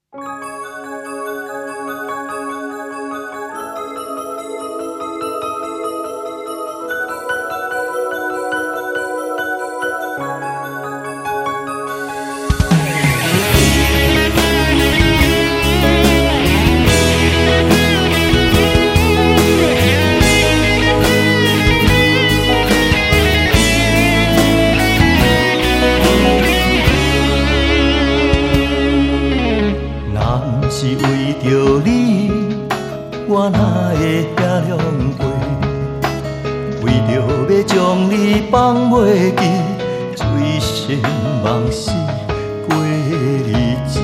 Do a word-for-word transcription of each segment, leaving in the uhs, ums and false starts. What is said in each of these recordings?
是为着你，我哪会遐凉陪？为着要将你放袂记，醉生梦死过日子。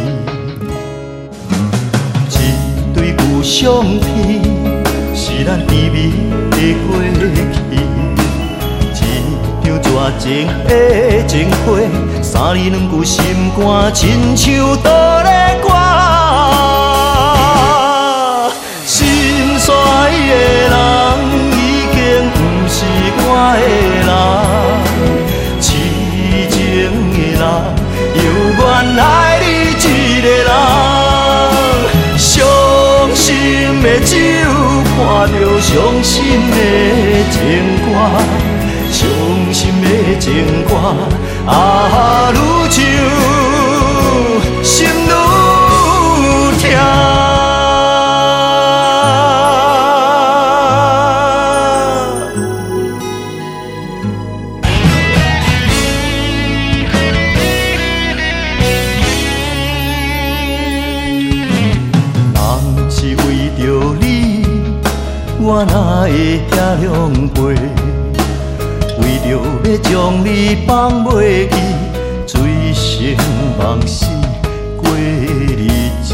一对旧相片，是咱甜蜜的过去。一张绝情的情花，三字两句心肝，亲像倒咧歌。心衰的人已经不是我的人，痴情的人犹原爱你一个人。伤心的只有看着伤心的情歌，伤心的情歌啊，愈唱心愈痛。人是为着你，我哪会遐凉陪？为着要将你放袂记，醉生梦死过日子。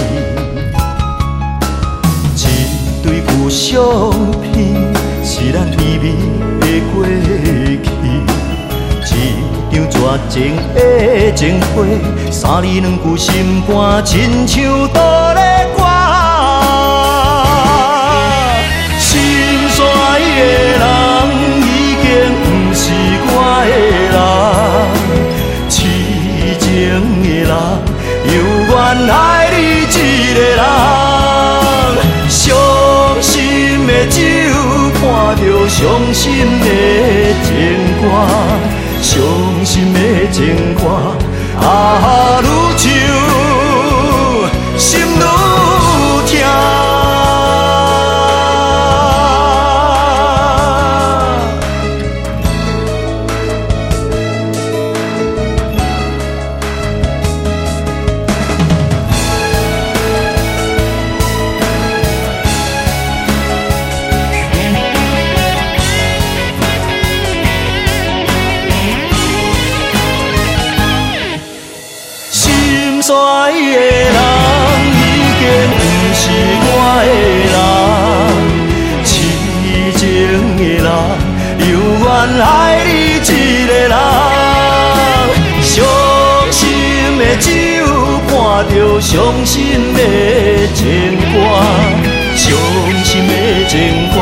一对旧相片，是咱甜蜜的过去。一张绝情的情花，三字两句心肝，亲像倒咧歌。心衰的人已经不是我的人，痴情的人犹原爱你一个人。伤心的只有看着伤心的情歌，伤心的情歌啊，愈唱心愈痛。心衰的人已经不是我的人，痴情的人犹原爱你一个人。伤心的只有看着伤心的情歌，伤心的情歌